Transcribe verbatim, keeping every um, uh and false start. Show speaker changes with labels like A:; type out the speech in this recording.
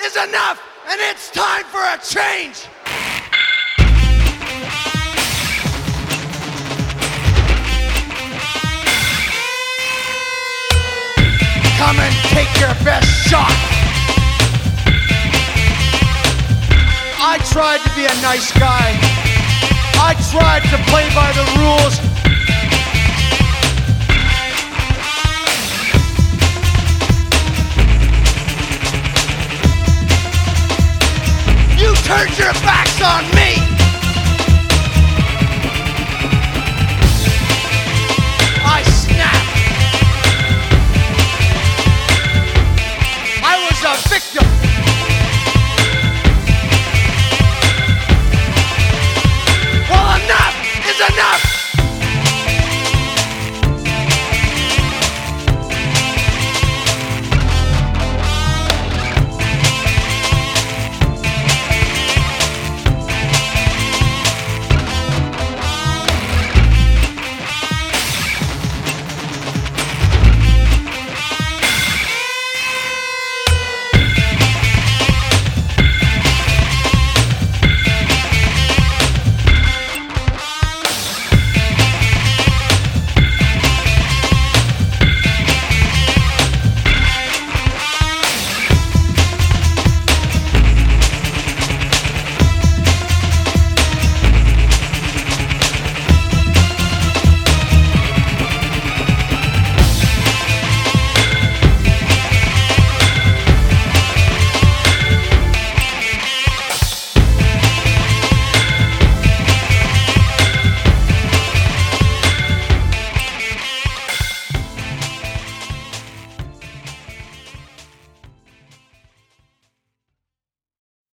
A: is enough, and it's time for a change. Come and take your best shot. I tried to be a nice guy. I tried to play by the rules. You turned your backs on me. I snapped. I was a victim.